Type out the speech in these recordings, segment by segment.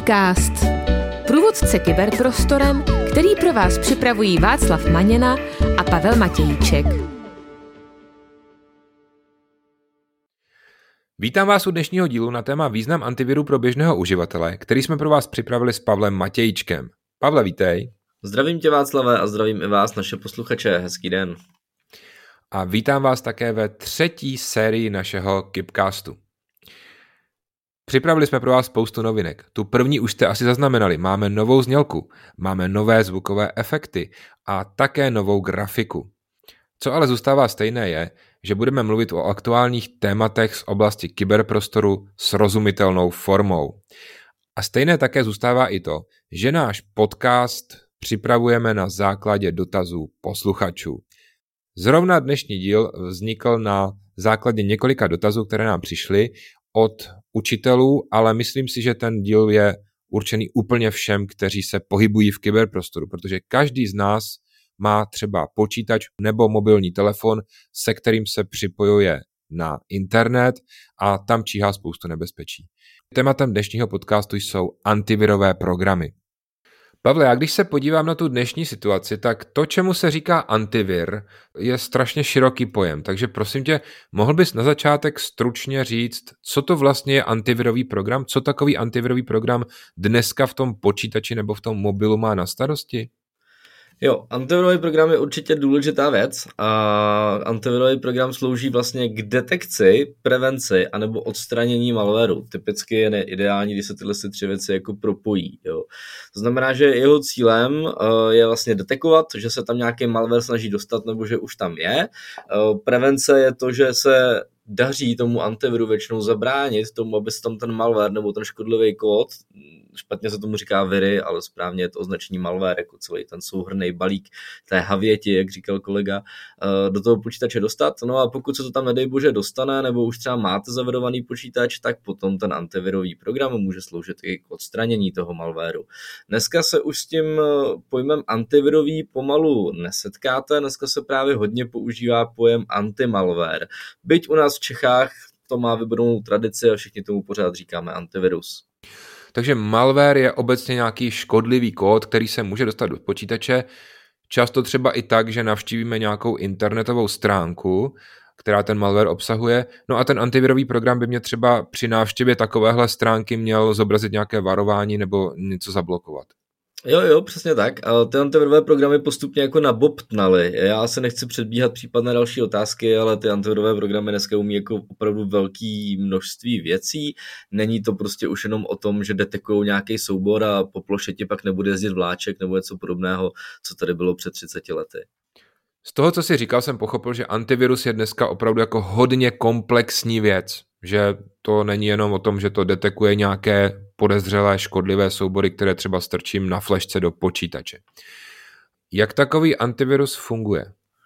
Kipcast. Průvodce kyberprostorem, který pro vás připravují Václav Maněna a Pavel Matějíček. Vítám vás u dnešního dílu na téma význam antiviru pro běžného uživatele, který jsme pro vás připravili s Pavlem Matějíčkem. Pavle, vítej. Zdravím tě, Václave, a zdravím i vás, naše posluchače. Hezký den. A vítám vás také ve třetí sérii našeho Kipcastu. Připravili jsme pro vás spoustu novinek. Tu první už jste asi zaznamenali. Máme novou znělku, máme nové zvukové efekty a také novou grafiku. Co ale zůstává stejné je, že budeme mluvit o aktuálních tématech z oblasti kyberprostoru srozumitelnou formou. A stejné také zůstává i to, že náš podcast připravujeme na základě dotazů posluchačů. Zrovna dnešní díl vznikl na základě několika dotazů, které nám přišly od učitelů, ale myslím si, že ten díl je určený úplně všem, kteří se pohybují v kyberprostoru, protože každý z nás má třeba počítač nebo mobilní telefon, se kterým se připojuje na internet a tam číhá spoustu nebezpečí. Tématem dnešního podcastu jsou antivirové programy. Pavle, já když se podívám na tu dnešní situaci, tak to, čemu se říká antivir, je strašně široký pojem. Takže prosím tě, mohl bys na začátek stručně říct, co to vlastně je antivirový program? Co takový antivirový program dneska v tom počítači nebo v tom mobilu má na starosti? Jo, antivirový program je určitě důležitá věc a antivirový program slouží vlastně k detekci, prevenci anebo odstranění malwaru. Typicky je ideální, když se tyhle tři věci jako propojí. Jo. To znamená, že jeho cílem je vlastně detekovat, že se tam nějaký malware snaží dostat nebo že už tam je. Prevence je to, že se daří tomu antiviru většinou zabránit tomu, aby se tam ten malware nebo ten škodlivý kód, špatně se tomu říká viry, ale správně je to označení malware, jako celý ten souhrnný balík té havěti, jak říkal kolega, do toho počítače dostat. No a pokud se to tam nedej bože dostane, nebo už třeba máte zavedovaný počítač, tak potom ten antivirový program může sloužit i k odstranění toho malwareu. Dneska se už s tím pojmem antivirový pomalu nesetkáte, dneska se právě hodně používá pojem antimalware. Byť u nás v Čechách to má vybudovanou tradici a všichni tomu pořád říkáme antivirus. Takže malware je obecně nějaký škodlivý kód, který se může dostat do počítače, často třeba i tak, že navštívíme nějakou internetovou stránku, která ten malware obsahuje. No a ten antivirový program by mě třeba při návštěvě takovéhle stránky měl zobrazit nějaké varování nebo něco zablokovat. Jo, přesně tak. Ty antivirové programy postupně jako nabobtnaly. Já se nechci předbíhat případné další otázky, ale ty antivirové programy dneska umí jako opravdu velké množství věcí. Není to prostě už jenom o tom, že detekují nějaký soubor a po ploše ti pak nebude jezdit vláček nebo něco podobného, co tady bylo před 30 lety. Z toho, co jsi říkal, jsem pochopil, že antivirus je dneska opravdu jako hodně komplexní věc. Že to není jenom o tom, že to detekuje nějaké podezřelé škodlivé soubory, které třeba strčím na flešce do počítače. Jak takový antivirus funguje?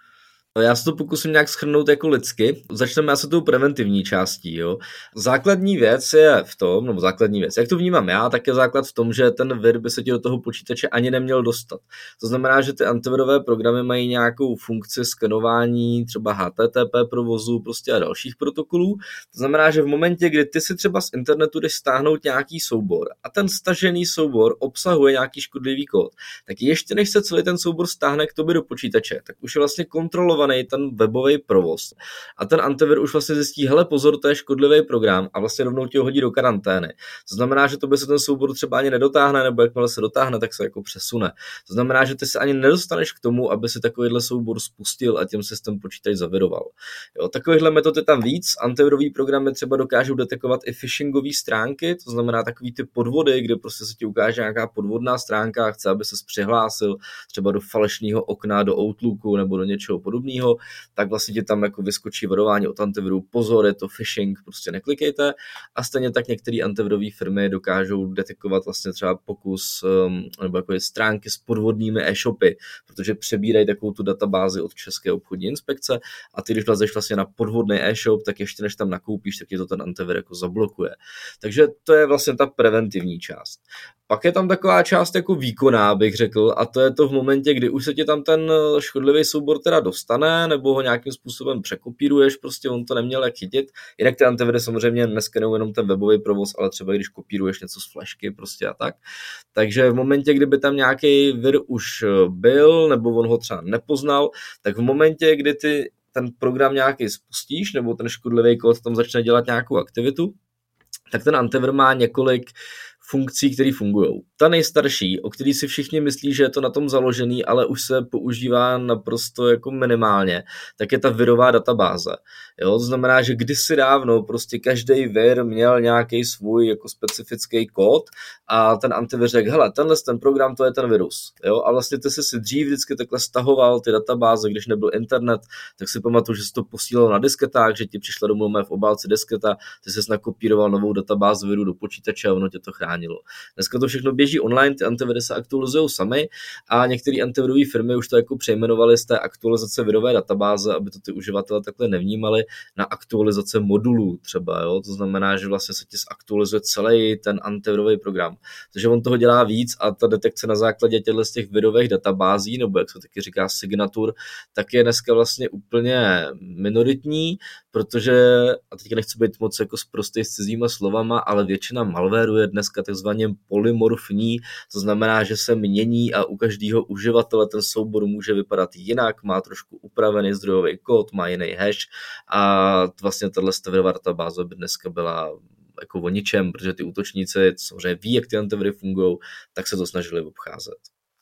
Já se to pokusím nějak shrnout jako lidsky. Začneme asi tou preventivní částí. Jo. Základní věc je v tom, nebo základní věc, jak to vnímám já, tak je základ v tom, že ten vir by se ti do toho počítače ani neměl dostat. To znamená, že ty antivirové programy mají nějakou funkci skenování třeba HTTP provozu prostě a dalších protokolů. To znamená, že v momentě, kdy ty si třeba z internetu jdeš stáhnout nějaký soubor a ten stažený soubor obsahuje nějaký škodlivý kód, tak ještě než se celý ten soubor stáhne k tobě do počítače, tak už je vlastně kontrolovaný ten webový provoz. A ten antivir už vlastně zjistí, hele pozor, to je škodlivý program a vlastně rovnou ti ho hodí do karantény. To znamená, že to by se ten soubor třeba ani nedotáhne, nebo jakmile se dotáhne, tak se jako přesune. To znamená, že ty se ani nedostaneš k tomu, aby si takovýhle soubor spustil a tím se ten počítač zaviroval. Jo, takovýchhle metod je tam víc. Antivirový programy třeba dokážou detekovat i phishingové stránky, to znamená takový ty podvody, kde prostě se ti ukáže nějaká podvodná stránka a chce, aby ses přihlásil třeba do falešného okna, do Outlooku nebo do něčeho podobného, tak vlastně ti tam jako vyskočí varování od antiviru, pozor, je to phishing, prostě neklikejte. A stejně tak některé antivirové firmy dokážou detekovat vlastně třeba pokus nebo jako stránky s podvodnými e-shopy, protože přebírají takovou tu databázi od České obchodní inspekce a ty, když vlezeš vlastně na podvodný e-shop, tak ještě než tam nakoupíš, tak ti to ten antivir jako zablokuje. Takže to je vlastně ta preventivní část. Pak je tam taková část jako výkonná, bych řekl, a to je to v momentě, kdy už se ti tam ten škodlivý soubor teda dostane, nebo ho nějakým způsobem překopíruješ, prostě on to neměl jak chytit. Jinak ty antiviry samozřejmě neskenují jenom ten webový provoz, ale třeba když kopíruješ něco z flashky prostě a tak. Takže v momentě, kdyby tam nějaký vir už byl, nebo on ho třeba nepoznal, tak v momentě, kdy ty ten program nějaký spustíš, nebo ten škodlivý kód tam začne dělat nějakou aktivitu, tak ten antivir má několik funkcí, které fungují. Ta nejstarší, o který si všichni myslí, že je to na tom založený, ale už se používá naprosto jako minimálně, tak je ta virová databáze. Jo? To znamená, že kdysi dávno prostě každý vir měl nějaký svůj jako specifický kód a ten antivir řekl, hele, ten program, to je ten virus. Jo? A vlastně ty si dřív vždycky takhle stahoval ty databáze, když nebyl internet, tak si pamatuju, že jsi to posílal na disketách, že ti přišla domů v obálce disketa, ty jsi nakopíroval novou databázi viru do počítače a ono tě to chránilo. Dneska to všechno běží online, ty antiviry se aktualizují sami a některé antivirové firmy už to jako přejmenovaly z té aktualizace virové databáze, aby to ty uživatelé takhle nevnímali, na aktualizace modulů třeba, jo? To znamená, že vlastně se ti zaktualizuje celý ten antivirový program. Takže on toho dělá víc a ta detekce na základě těchto z těch virových databází, nebo jak se taky říká signatur, tak je dneska vlastně úplně minoritní, protože, a teď nechci být moc jako sprostý s cizíma slovama, ale většina malwareu je dneska takzvaně polymorfní, to znamená, že se mění a u každého uživatele ten soubor může vypadat jinak, má trošku upravený zdrojový kód, má jiný hash a vlastně tahle virová databáze by dneska byla jako o ničem, protože ty útočníci samozřejmě ví, jak ty antiviry fungují, tak se to snažili obcházet.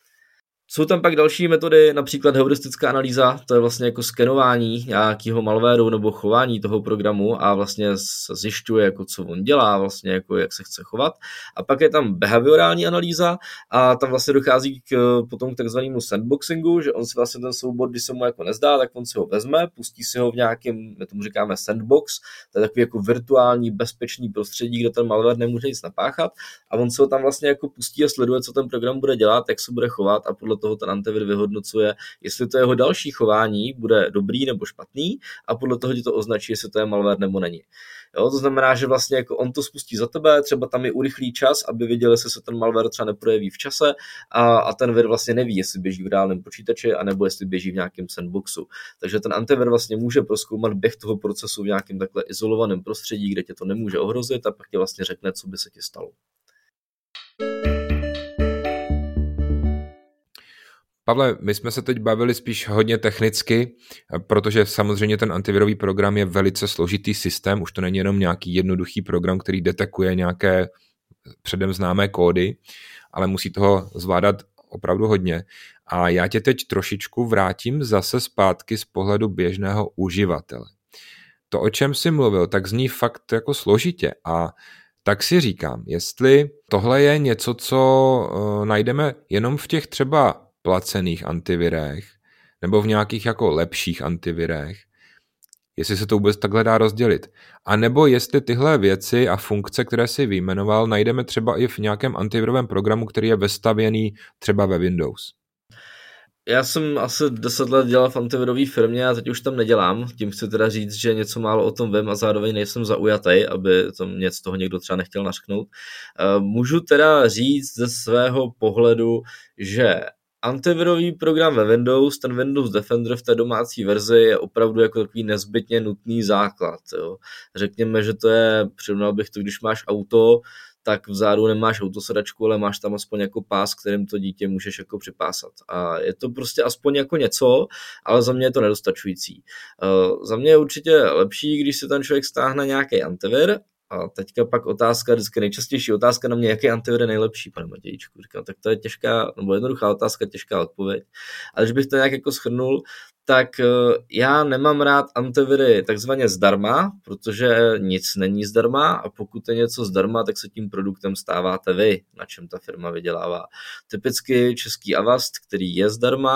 Jsou tam pak další metody, například heuristická analýza, to je vlastně jako skenování nějakého malwareu nebo chování toho programu a vlastně se zjišťuje, jako co on dělá, vlastně jako jak se chce chovat. A pak je tam behaviorální analýza a tam vlastně dochází potom k takzvanému sandboxingu, že on si vlastně ten soubor, když se mu jako nezdá, tak on si ho vezme, pustí si ho v nějakém, my tomu říkáme sandbox, to je takový jako virtuální bezpečný prostředí, kde ten malware nemůže nic napáchat a on se ho tam vlastně jako pustí a sleduje, co ten program bude dělat, jak se bude chovat a podle toho ten antivir vyhodnocuje, jestli to jeho další chování bude dobrý nebo špatný a podle toho ti to označí, jestli to je malware nebo není. Jo, to znamená, že vlastně jako on to spustí za tebe, třeba tam je urychlý čas, aby viděl, jestli se ten malware třeba neprojeví v čase a ten vir vlastně neví, jestli běží v reálném počítači anebo jestli běží v nějakém sandboxu. Takže ten antivir vlastně může prozkoumat běh toho procesu v nějakém takhle izolovaném prostředí, kde tě to nemůže ohrozit a pak ti vlastně řekne, co by se ti stalo. Pavle, my jsme se teď bavili spíš hodně technicky, protože samozřejmě ten antivirový program je velice složitý systém, už to není jenom nějaký jednoduchý program, který detekuje nějaké předem známé kódy, ale musí toho zvládat opravdu hodně. A já tě teď trošičku vrátím zase zpátky z pohledu běžného uživatele. To, o čem jsi mluvil, tak zní fakt jako složitě a tak si říkám, jestli tohle je něco, co najdeme jenom v těch třeba placených antivirech nebo v nějakých jako lepších antivirech, jestli se to vůbec takhle dá rozdělit. A nebo jestli tyhle věci a funkce, které si vyjmenoval, najdeme třeba i v nějakém antivirovém programu, který je vestavěný třeba ve Windows. Já jsem asi 10 let dělal v antivirové firmě a teď už tam nedělám. Tím chci teda říct, že něco málo o tom vím a zároveň nejsem zaujatý, aby to mě z toho někdo třeba nechtěl nařknout. Můžu teda říct ze svého pohledu, že antivirový program ve Windows, ten Windows Defender v té domácí verzi je opravdu jako takový nezbytně nutný základ. Jo. Řekněme, že to je, přirovnal bych to, když máš auto, tak vzadu nemáš autosedačku, ale máš tam aspoň jako pás, kterým to dítě můžeš jako připásat. A je to prostě aspoň jako něco, ale za mě je to nedostačující. Za mě je určitě lepší, když si ten člověk stáhne nějaký antivir. A teďka pak otázka, vždycky nejčastější otázka na mě, jaký antivir je nejlepší, pane Matějčku. Říkám, tak to je těžká, nebo jednoduchá otázka, těžká odpověď. Ale když bych to nějak jako shrnul, tak já nemám rád antiviry takzvaně zdarma, protože nic není zdarma a pokud je něco zdarma, tak se tím produktem stáváte vy, na čem ta firma vydělává. Typicky český Avast, který je zdarma,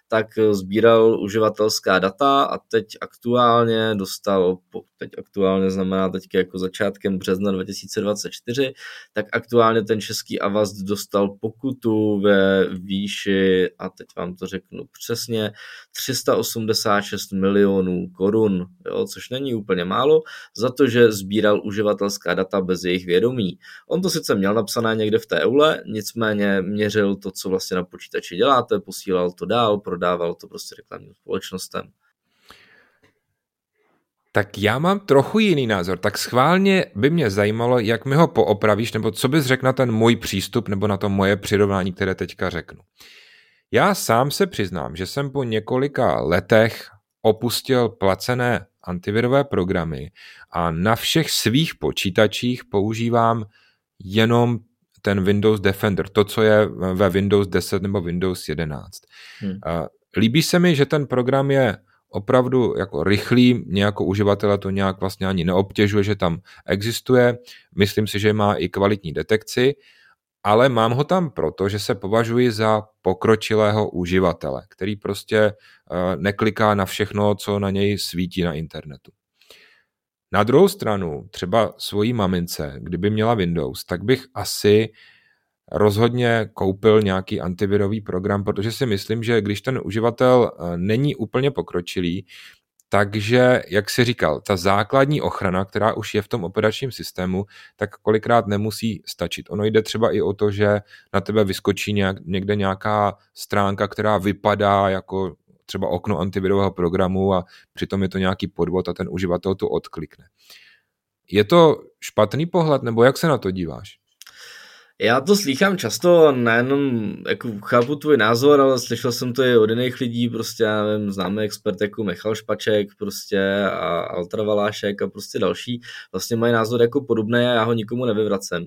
tak sbíral uživatelská data a teď aktuálně znamená teď jako začátkem března 2024, tak aktuálně ten český Avast dostal pokutu ve výši, a teď vám to řeknu přesně, 386 milionů korun, jo, což není úplně málo, za to, že sbíral uživatelská data bez jejich vědomí. On to sice měl napsané někde v té eule, nicméně měřil to, co vlastně na počítači děláte, posílal to dál, prodával to prostě reklamním společnostem. Tak já mám trochu jiný názor, tak schválně by mě zajímalo, jak mi ho poopravíš, nebo co bys řekl na ten můj přístup, nebo na to moje přirovnání, které teďka řeknu. Já sám se přiznám, že jsem po několika letech opustil placené antivirové programy a na všech svých počítačích používám jenom ten Windows Defender, to, co je ve Windows 10 nebo Windows 11. Líbí se mi, že ten program je opravdu jako rychlý, mě jako uživatele to nějak vlastně ani neobtěžuje, že tam existuje. Myslím si, že má i kvalitní detekci, ale mám ho tam proto, že se považuji za pokročilého uživatele, který prostě nekliká na všechno, co na něj svítí na internetu. Na druhou stranu, třeba svojí mamince, kdyby měla Windows, tak bych asi rozhodně koupil nějaký antivirový program, protože si myslím, že když ten uživatel není úplně pokročilý, takže, jak jsi říkal, ta základní ochrana, která už je v tom operačním systému, tak kolikrát nemusí stačit. Ono jde třeba i o to, že na tebe vyskočí někde nějaká stránka, která vypadá jako třeba okno antivirového programu a přitom je to nějaký podvod a ten uživatel to odklikne. Je to špatný pohled, nebo jak se na to díváš? Já to slýchám často, nejenom jako chápu tvůj názor, ale slyšel jsem to i od jiných lidí, prostě já nevím, známý expert jako Michal Špaček prostě a Altra Valášek a prostě další, vlastně mají názor jako podobný a já ho nikomu nevyvracem.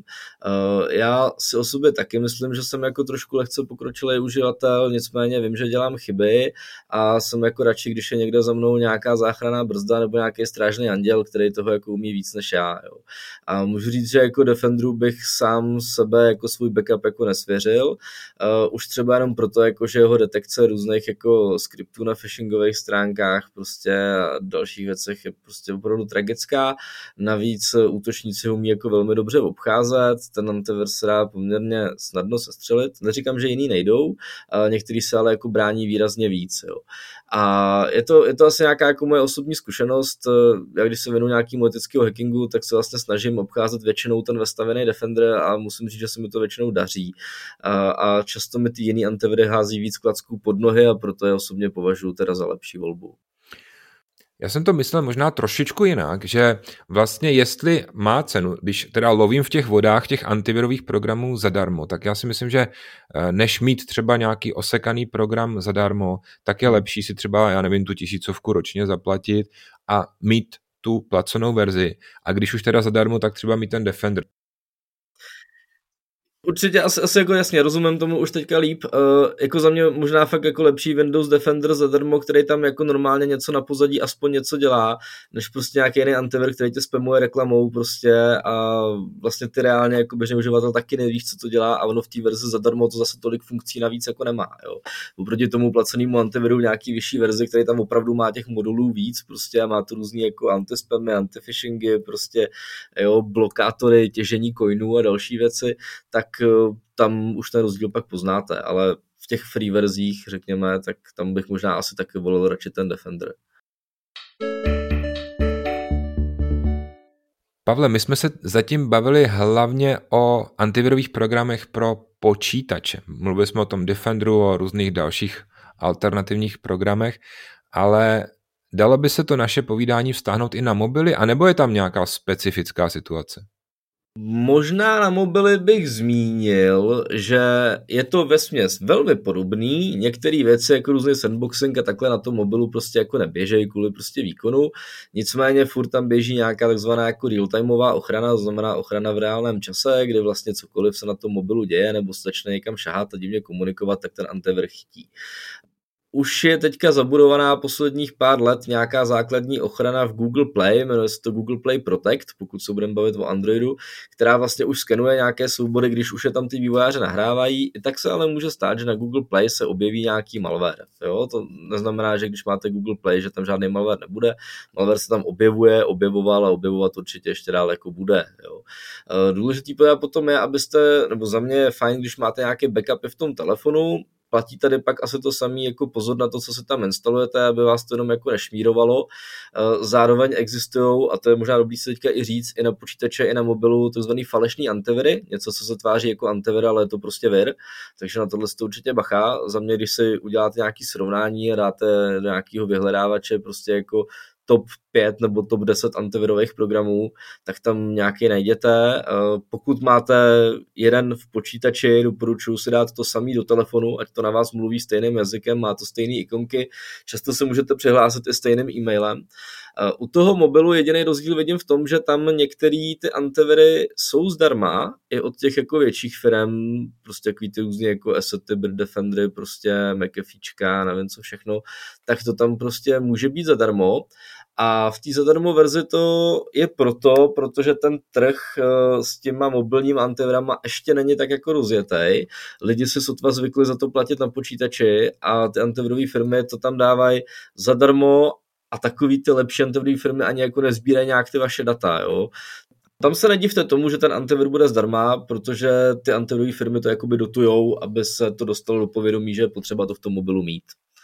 Já si o sobě taky myslím, že jsem jako trošku lehce pokročilý uživatel, nicméně vím, že dělám chyby a jsem jako radši, když je někde za mnou nějaká záchranná brzda nebo nějaký strážný anděl, který toho jako umí víc než já. Jo. A můžu říct, že jako Defenderu bych sám sebe jako svůj backup jako nesvěřil. Už třeba jenom proto, jako, že jeho detekce různých jako skriptů na phishingových stránkách prostě a dalších věcech je prostě opravdu tragická. Navíc útočníci ho umí jako velmi dobře obcházet, ten antivirus se dá poměrně snadno sestřelit. Neříkám, že jiný nejdou, některý se ale jako brání výrazně víc. Jo. A je to asi nějaká jako moje osobní zkušenost. Já když se věnu nějakému etického hackingu, tak se vlastně snažím obcházet většinou ten vestavený Defender a musím říct, že se mi to většinou daří. A často mi ty jiný antiviry hází víc klacků pod nohy a proto je osobně považuji teda za lepší volbu. Já jsem to myslel možná trošičku jinak, že vlastně jestli má cenu, když teda lovím v těch vodách těch antivirových programů zadarmo, tak já si myslím, že než mít třeba nějaký osekaný program zadarmo, tak je lepší si třeba, já nevím, tu 1000 ročně zaplatit a mít tu placenou verzi. A když už teda zadarmo, tak třeba mít ten Defender. Určitě asi jako jasně, rozumím tomu už teďka líp. Jako za mě možná fakt jako lepší Windows Defender zadarmo, který tam jako normálně něco na pozadí aspoň něco dělá, než prostě nějaký jiný antivir, který tě spamuje reklamou prostě a vlastně ty reálně jako běžný uživatel taky nevíš, co to dělá a ono v té verzi zadarmo to zase tolik funkcí navíc jako nemá. Jo. Oproti tomu placenému antiviru nějaký vyšší verzi, který tam opravdu má těch modulů víc prostě a má to různý jako antispamy, antifishingy, prostě jo, blokátory, těžení coinů a další věci, tak tam už ten rozdíl pak poznáte, ale v těch free verzích, řekněme, tak tam bych možná asi taky volil radši ten Defender. Pavle, my jsme se zatím bavili hlavně o antivirových programech pro počítače. Mluvili jsme o tom Defenderu, o různých dalších alternativních programech, ale dalo by se to naše povídání vztáhnout i na mobily, anebo je tam nějaká specifická situace? Možná na mobily bych zmínil, že je to vesměs velmi podobný, některé věci jako různý sandboxing a takhle na tom mobilu prostě jako neběžejí kvůli prostě výkonu, nicméně furt tam běží nějaká takzvaná jako real-timeová ochrana, to znamená ochrana v reálném čase, kdy vlastně cokoliv se na tom mobilu děje nebo se začne někam šahat a divně komunikovat, tak ten antivir chytí. už je teďka zabudovaná posledních pár let nějaká základní ochrana v Google Play, jmenuje se to Google Play Protect, pokud se budeme bavit o Androidu, která vlastně už skenuje nějaké soubory, když už je tam ty vývojáři nahrávají. I tak se ale může stát, že na Google Play se objeví nějaký malware. Jo? To neznamená, že když máte Google Play, že tam žádný malware nebude. Malware se tam objevoval a objevovat určitě ještě dál jako bude. Jo? Důležitý potom je, abyste, nebo za mě je fajn, když máte nějaké backupy v tom telefonu. Platí tady pak asi to samé, jako pozor na to, co se tam instalujete, aby vás to jenom jako nešmírovalo. Zároveň existují, a to je možná dobrý se teďka i říct, i na počítače, i na mobilu, takzvaný falešný antiviry, něco, co se tváří jako antivir, ale je to prostě vir, takže na tohle to určitě bacha. Za mě, když si uděláte nějaké srovnání a dáte do nějakého vyhledávače prostě jako top 5 nebo top 10 antivirových programů, tak tam nějaký najděte. Pokud máte jeden v počítači, doporučuji si dát to samý do telefonu, ať to na vás mluví stejným jazykem, má to stejné ikonky, často se můžete přihlásit i stejným e-mailem. U toho mobilu jediný rozdíl vidím v tom, že tam některé ty antiviry jsou zdarma, i od těch jako větších firm, prostě takový ty různý jako Assetty, Bitdefendery, prostě McAfeečka, nevím co všechno, tak to tam prostě může být zadarmo. A v té zadarmo verzi to je protože ten trh s těma mobilním antivirama ještě není tak jako rozjetý. Lidi si sotva zvykli za to platit na počítači a ty antivirové firmy to tam dávají zadarmo a takový ty lepší antivirové firmy ani jako nezbírají nějak ty vaše data. Jo? Tam se nedivte tomu, že ten antivir bude zdarma, protože ty antivirové firmy to jakoby dotujou, aby se to dostalo do povědomí, že je potřeba to v tom mobilu mít.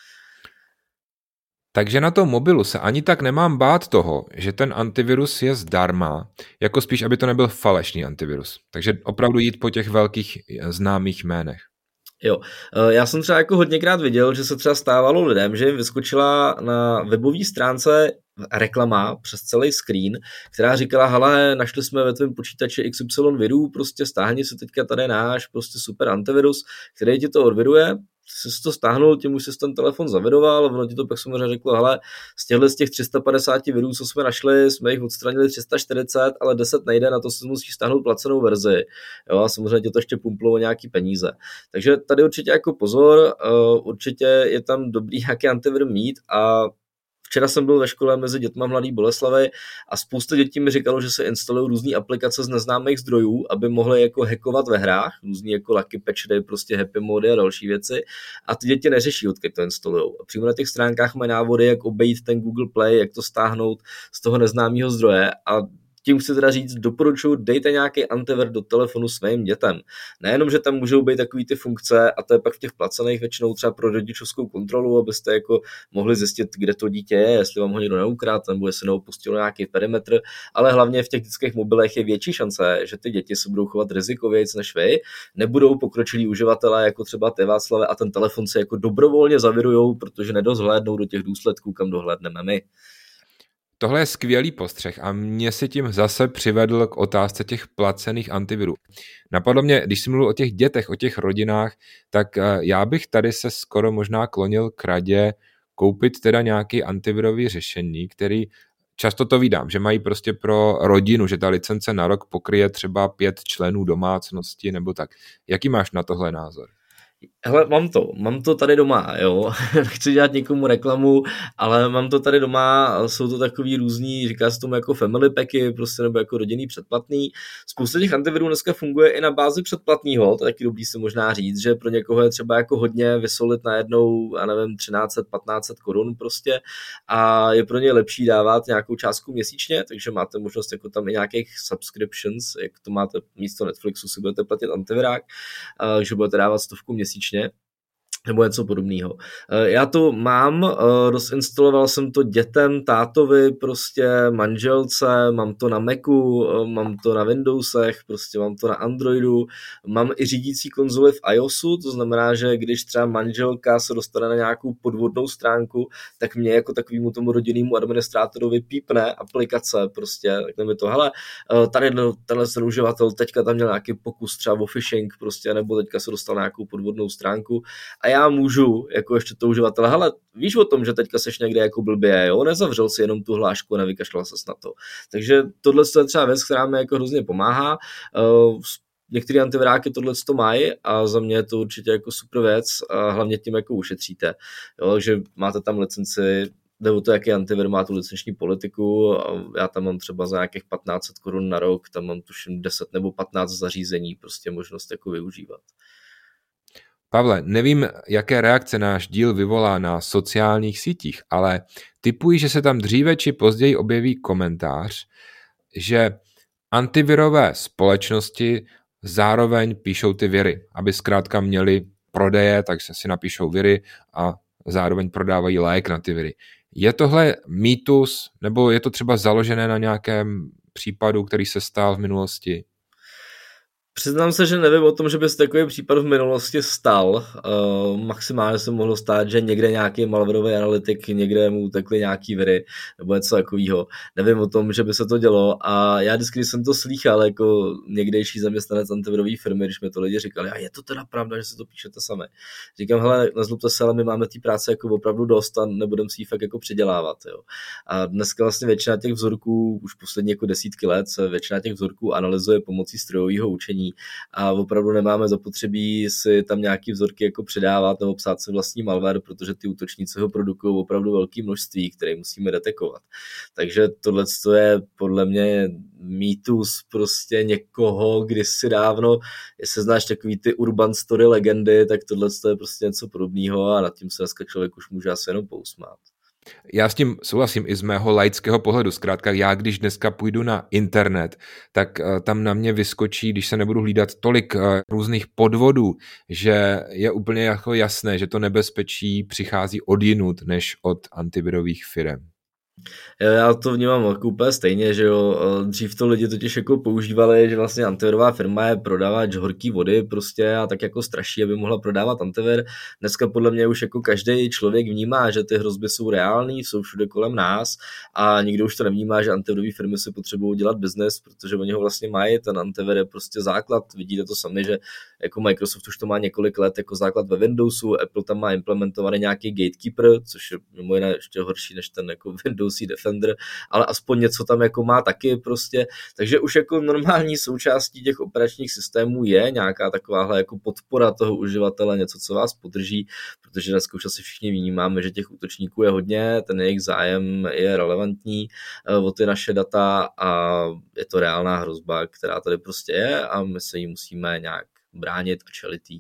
Takže na tom mobilu se ani tak nemám bát toho, že ten antivirus je zdarma, jako spíš, aby to nebyl falešný antivirus. Takže opravdu jít po těch velkých známých jménech. Jo, já jsem třeba jako hodněkrát viděl, že se třeba stávalo lidem, že jim vyskočila na webové stránce reklama přes celý screen, která říkala, hele, našli jsme ve tvém počítači XY virů, prostě stáhni si teďka tady náš prostě super antivirus, který ti to odviruje, jsi si to stáhnul, tím už jsi ten telefon zavidoval, ono ti to pak samozřejmě řeklo, hele, z těch 350 virů, co jsme našli, jsme jich odstranili 340, ale 10 nejde, na to si musíš stáhnout placenou verzi. Jo, a samozřejmě tě to ještě pumplo o nějaký peníze. Takže tady určitě jako pozor, určitě je tam dobrý nějaký antivir mít a včera jsem byl ve škole mezi dětma v Mladé Boleslavi a spousta dětí mi říkalo, že se instalují různé aplikace z neznámých zdrojů, aby mohly jako hackovat ve hrách, různý jako Lucky Patchery, prostě Happy Mody a další věci. A ty děti neřeší, odkud to instalujou. A přímo na těch stránkách mají návody, jak obejít ten Google Play, jak to stáhnout z toho neznámého zdroje a tím chci teda říct, doporučuji, dejte nějaký antivir do telefonu svým dětem. Nejenom, že tam můžou být takový ty funkce, a to je pak v těch placených většinou třeba pro rodičovskou kontrolu, abyste jako mohli zjistit, kde to dítě je, jestli vám ho někdo neukradl, nebo jestli neopustil nějaký perimetr, ale hlavně v těch dětských mobilech je větší šance, že ty děti se budou chovat rizikovějc než vy, nebudou pokročilí uživatelé, jako třeba ty Václave, a ten telefon se jako dobrovolně zavirujou, protože nedohlédnou do těch důsledků, kam dohlédneme my. Tohle je skvělý postřeh a mě si tím zase přivedl k otázce těch placených antivirů. Napadlo mě, když jsi mluvil o těch dětech, o těch rodinách, tak já bych tady se skoro možná klonil k radě koupit teda nějaký antivirový řešení, který často to vídám, že mají prostě pro rodinu, že ta licence na rok pokryje třeba 5 členů domácnosti nebo tak. Jaký máš na tohle názor? Hele, mám to tady doma, jo, nechci dělat někomu reklamu, ale mám to tady doma, jsou to takový různý, říká se tomu jako family packy, prostě nebo jako rodinný předplatný. Spousta těch antivirů dneska funguje i na bázi předplatného, to je taky dobrý si možná říct, že pro někoho je třeba jako hodně vysolit najednou, já nevím, 1300-1500 korun prostě a je pro ně lepší dávat nějakou částku měsíčně, takže máte možnost jako tam i nějakých subscriptions, jak to máte místo Netflixu, si budete platit antivirák, že budete dávat 100 měsíčně, nebo něco podobného. Já to mám, rozinstaloval jsem to dětem, tátovi, prostě manželce, mám to na Macu, mám to na Windowsech, prostě mám to na Androidu, mám i řídící konzoli v iOSu, to znamená, že když třeba manželka se dostane na nějakou podvodnou stránku, tak mě jako takovému tomu rodinnému administrátorovi pípne aplikace, prostě, takhle mi to, hele, tady tenhle ten uživatel teďka tam měl nějaký pokus třeba o phishing, prostě, nebo teďka se dostal na nějakou podvodnou stránku a já můžu, jako ještě to uživatele, hele, víš o tom, že teďka seš někde jako blbě, jo, nezavřel si jenom tu hlášku a nevykašlal ses na to. Takže tohle je třeba věc, která mi jako hrozně pomáhá. některé antiviráky tohleto mají a za mě je to určitě jako super věc a hlavně tím jako ušetříte. Jo, takže máte tam licenci, nebo to, jaký antivir má tu licenční politiku, a já tam mám třeba za nějakých 1500 korun na rok, tam mám tuším 10 nebo 15 zařízení, prostě možnost jako využívat. Pavle, nevím, jaké reakce náš díl vyvolá na sociálních sítích, ale tipuji, že se tam dříve či později objeví komentář, že antivirové společnosti zároveň píšou ty viry, aby zkrátka měli prodeje, takže si napíšou viry a zároveň prodávají lék na ty viry. Je tohle mýtus, nebo je to třeba založené na nějakém případu, který se stal v minulosti? Přiznám se, že nevím o tom, že by se takový případ v minulosti stal. Maximálně se mohlo stát, že někde nějaký malwareový analytik, někde mu utekly nějaký viry nebo něco takového. Nevím o tom, že by se to dělo a já vždycky, když jsem to slýchal jako někdejší zaměstnanec antivirové firmy, když mi to lidi říkali, a je to teda pravda, že si to píšete sami. Říkám, hele, nezlobte se, ale my máme té práce jako opravdu dost a nebudeme si ji fakt jako předělávat. Jo. A dneska vlastně většina těch vzorků, už poslední jako desítky let, se většina těch vzorků analyzuje pomocí strojového učení a opravdu nemáme zapotřebí si tam nějaký vzorky jako předávat nebo psát si vlastní malware, protože ty útočníci ho produkují opravdu velké množství, které musíme detekovat. Takže tohle je podle mě mýtus prostě někoho kdysi dávno, jestli znáš takový ty urban story legendy, tak tohle je prostě něco podobného a nad tím se dneska člověk už může asi jenom pousmát. Já s tím souhlasím i z mého laického pohledu. Zkrátka já, když dneska půjdu na internet, tak tam na mě vyskočí, když se nebudu hlídat tolik různých podvodů, že je úplně jako jasné, že to nebezpečí přichází odjinud než od antivirových firem. Já to vnímám jako úplně stejně, že jo, dřív to lidi totiž jako používali, že vlastně antivirová firma je prodávač horký vody prostě a tak jako straší, aby mohla prodávat antivir. Dneska podle mě už jako každý člověk vnímá, že ty hrozby jsou reální, jsou všude kolem nás a nikdo už to nevnímá, že antivirové firmy si potřebují dělat biznes, protože oni ho vlastně mají, ten antivir je prostě základ, vidíte to sami, že jako Microsoft už to má několik let jako základ ve Windowsu, Apple tam má implementovaný nějaký gatekeeper, což je mimo jiné ještě horší než ten jako Windows Defender, ale aspoň něco tam jako má taky prostě, takže už jako normální součástí těch operačních systémů je nějaká takováhle jako podpora toho uživatele, něco, co vás podrží, protože dneska už asi všichni vnímáme, že těch útočníků je hodně, ten jejich zájem je relevantní o ty naše data a je to reálná hrozba, která tady prostě je a my se jí musíme nějak bránit a čelit jí.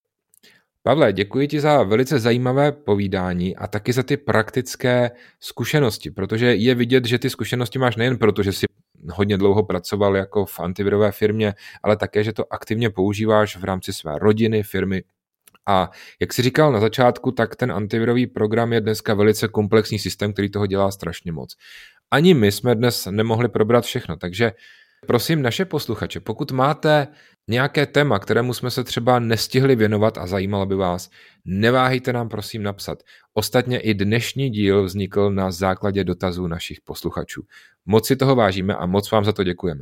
Pavle, děkuji ti za velice zajímavé povídání a taky za ty praktické zkušenosti, protože je vidět, že ty zkušenosti máš nejen proto, že jsi hodně dlouho pracoval jako v antivirové firmě, ale také, že to aktivně používáš v rámci své rodiny, firmy. A jak jsi říkal na začátku, tak ten antivirový program je dneska velice komplexní systém, který toho dělá strašně moc. Ani my jsme dnes nemohli probrat všechno, takže prosím naše posluchače, pokud máte nějaké téma, kterému jsme se třeba nestihli věnovat a zajímalo by vás, neváhejte nám prosím napsat. Ostatně i dnešní díl vznikl na základě dotazů našich posluchačů. Moc si toho vážíme a moc vám za to děkujeme.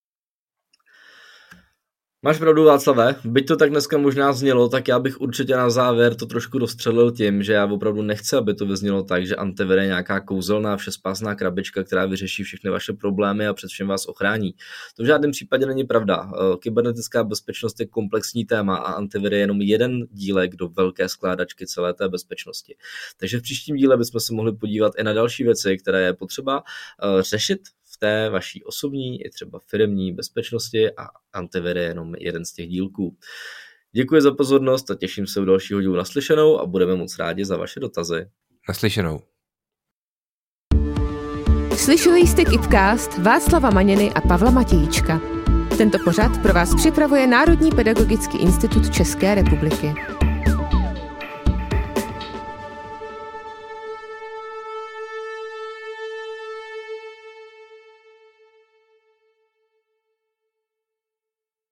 Máš pravdu, Václave, byť to tak dneska možná znělo, tak já bych určitě na závěr to trošku dostřelil tím, že já opravdu nechci, aby to vyznělo tak, že antivir je nějaká kouzelná všespásná krabička, která vyřeší všechny vaše problémy a před všem vás ochrání. To v žádném případě není pravda. Kybernetická bezpečnost je komplexní téma a antivir je jenom jeden dílek do velké skládačky celé té bezpečnosti. Takže v příštím díle bychom se mohli podívat i na další věci, které je potřeba řešit v té vaší osobní i třeba firemní bezpečnosti a antivir je jenom jeden z těch dílků. Děkuji za pozornost a těším se u dalšího dílu naslyšenou a budeme moc rádi za vaše dotazy. Naslyšenou. Slyšeli jste Kipcast Václava Maněny a Pavla Matějíčka. Tento pořad pro vás připravuje Národní pedagogický institut České republiky.